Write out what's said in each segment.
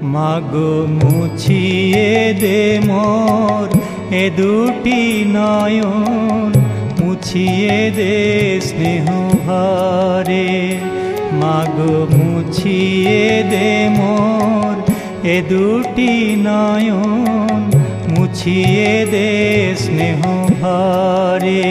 মাগো মুছিয়ে দে মোর এ দুটি নয়ন, মুছিয়ে দে স্নেহ ভরে। মাগো মুছিয়ে দে মোর এ দুটি নয়ন, মুছিয়ে দে স্নেহ ভরে।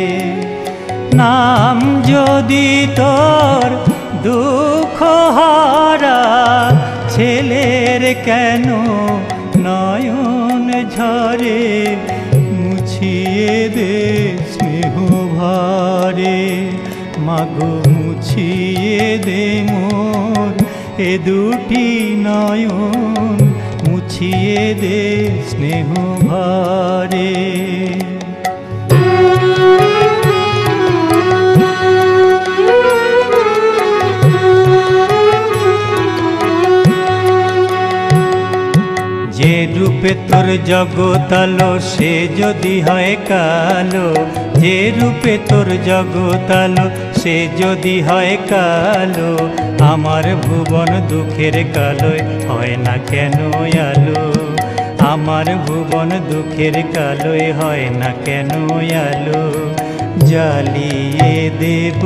নাম যদি তোর দুঃখ হারা, ছেলের কেন নয়ন ঝরে, মুছিয়ে দে স্নেহ ভরে। মাগো মুছিয়ে দে মোর এ দুটি নয়ন, মুছিয়ে দে স্নেহ ভরে। যে রূপে তোর জগতালো সে যদি হয় কালো, যে রূপে তোর জগতালো সে যদি হয় কালো, আমার ভুবন দুঃখের কালোয় হয় না কেন আলো, আমার ভুবন দুঃখের কালোয় হয় না কেন আলো। জ্বালিয়ে দেব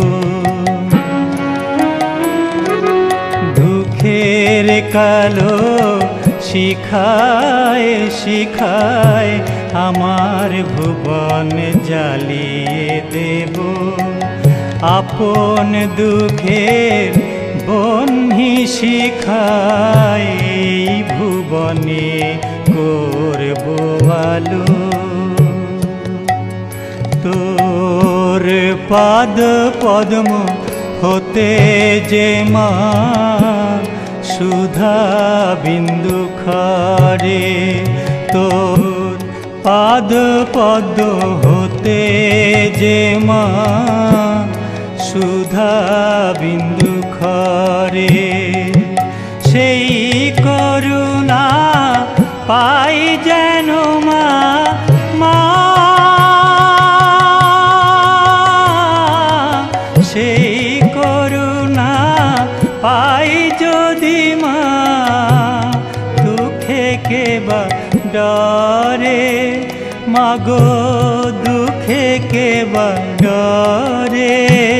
দুঃখের কালো, শিখায় শিখায় আমার ভুবন জ্বালিয়ে দেব। আপন দুঃখের বহ্নি শিখায় ভুবনে করব আলো। তোর পাদ পদ্ম হতে যে মা সুধা বিন্দু খরে, তোর পাদ পদ্ম হতে যে মা সুধা বিন্দু খরে, সেই করুণা পাই যেন মা, মা সেই করুণা পাই যদি মা, দুঃখে কেবা ডরে। মাগো দুঃখে কেবা ডরে,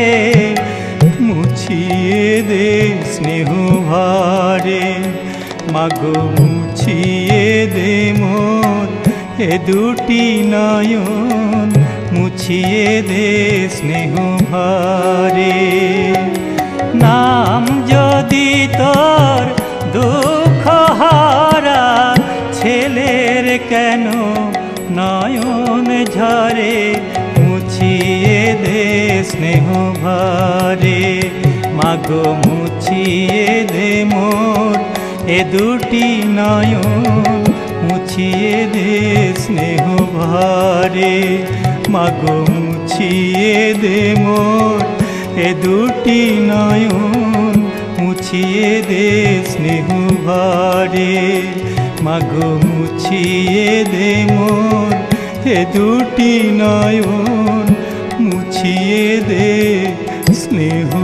মুছিয়ে দে স্নেহ ভরে। মাগো মুছিয়ে দে মোর এ দুটি নয়ন, মুছিয়ে দে স্নেহ ভরে। নাম যদি তোর দুঃখ হারা, ছেলের কেন নয়ন ঝরে, মুছিয়ে দে স্নেহ ভরে। মাগো মুছিয়ে দে মোর এ দুটি নয়ন, মুছিয়ে দে স্নেহ ভরে। মাগো মুছিয়ে দে মোর এ দুটি নয়ন, মুছিয়ে দে স্নেহ ভরে। মাগো মুছিয়ে দে মোর এ দুটি নয়ন, মুছিয়ে দে স্নেহ